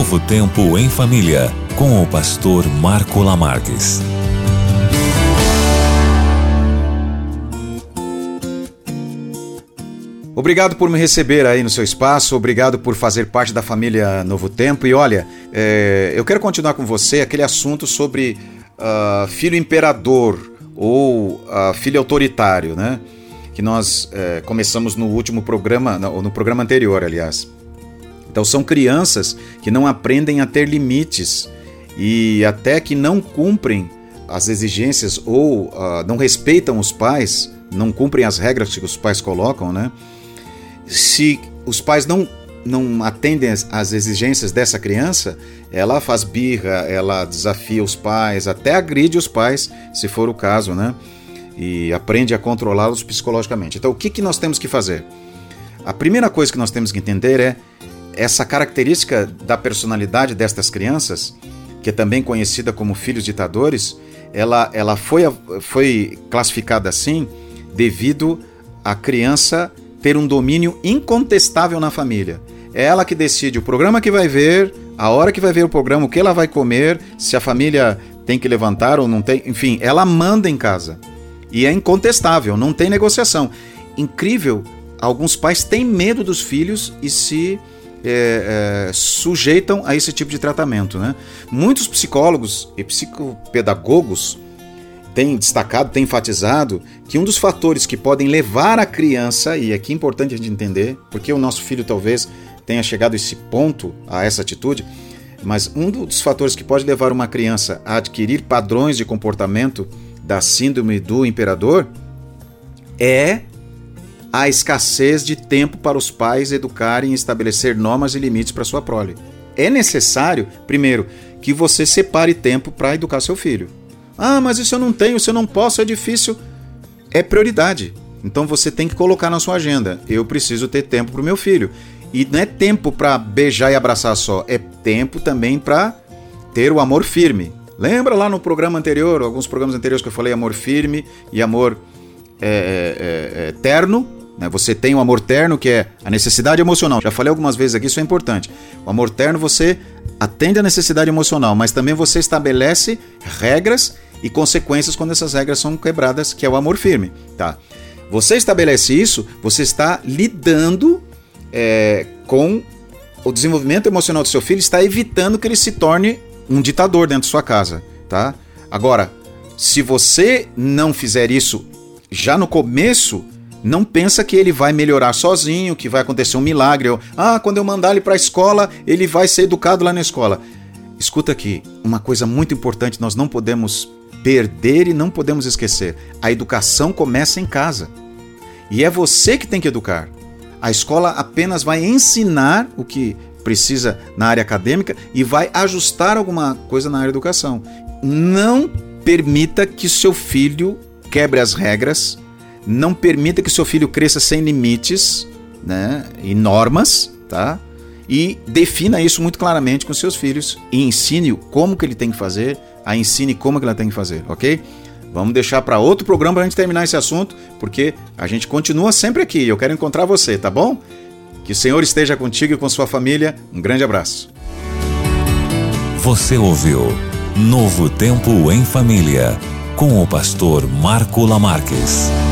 Novo Tempo em Família, com o pastor Marco Lamarques. Obrigado por me receber aí no seu espaço, obrigado por fazer parte da família Novo Tempo. E olha, eu quero continuar com você aquele assunto sobre filho imperador ou filho autoritário, né? Que nós começamos no último programa, no programa anterior, aliás. Então são crianças que não aprendem a ter limites e até que não cumprem as exigências ou não respeitam os pais, não cumprem as regras que os pais colocam, né? Se os pais não atendem às exigências dessa criança, ela faz birra, ela desafia os pais, até agride os pais, se for o caso, né? E aprende a controlá-los psicologicamente. Então, o que nós temos que fazer? A primeira coisa que nós temos que entender é essa característica da personalidade destas crianças, que é também conhecida como filhos ditadores, ela foi classificada assim devido à criança ter um domínio incontestável na família. É ela que decide o programa que vai ver, a hora que vai ver o programa, o que ela vai comer, se a família tem que levantar ou não tem, enfim, ela manda em casa. E é incontestável, não tem negociação. Incrível, alguns pais têm medo dos filhos e se sujeitam a esse tipo de tratamento, né? Muitos psicólogos e psicopedagogos têm destacado, têm enfatizado que um dos fatores que podem levar a criança, e aqui é importante a gente entender, porque o nosso filho talvez tenha chegado a esse ponto, a essa atitude, mas um dos fatores que pode levar uma criança a adquirir padrões de comportamento da síndrome do imperador é a escassez de tempo para os pais educarem e estabelecer normas e limites para sua prole. É necessário, primeiro, que você separe tempo para educar seu filho. Ah, mas isso eu não tenho, isso eu não posso, é difícil. É prioridade. Então você tem que colocar na sua agenda. Eu preciso ter tempo para o meu filho. E não é tempo para beijar e abraçar só. É tempo também para ter o amor firme. Lembra lá no programa anterior, alguns programas anteriores que eu falei amor firme e amor terno? Né? Você tem o amor terno, que é a necessidade emocional. Já falei algumas vezes aqui, isso é importante. O amor terno, você atende a necessidade emocional, mas também você estabelece regras e consequências quando essas regras são quebradas, que é o amor firme, tá? Você estabelece isso, você está lidando com o desenvolvimento emocional do seu filho, está evitando que ele se torne um ditador dentro de sua casa, tá? Agora, se você não fizer isso já no começo, não pensa que ele vai melhorar sozinho, que vai acontecer um milagre. Quando eu mandar ele para a escola, ele vai ser educado lá na escola. Escuta aqui, uma coisa muito importante, nós não podemos perder e não podemos esquecer. A educação começa em casa. E é você que tem que educar. A escola apenas vai ensinar o que precisa na área acadêmica e vai ajustar alguma coisa na área de educação. Não permita que seu filho quebre as regras, não permita que seu filho cresça sem limites, né, e normas, tá? E defina isso muito claramente com seus filhos e ensine-o como que ele tem que fazer, ensine como que ela tem que fazer, ok? Vamos deixar para outro programa para a gente terminar esse assunto, porque a gente continua sempre aqui e eu quero encontrar você, tá bom? Que o Senhor esteja contigo e com sua família. Um grande abraço. Você ouviu Novo Tempo em Família, com o pastor Marco Lamarques.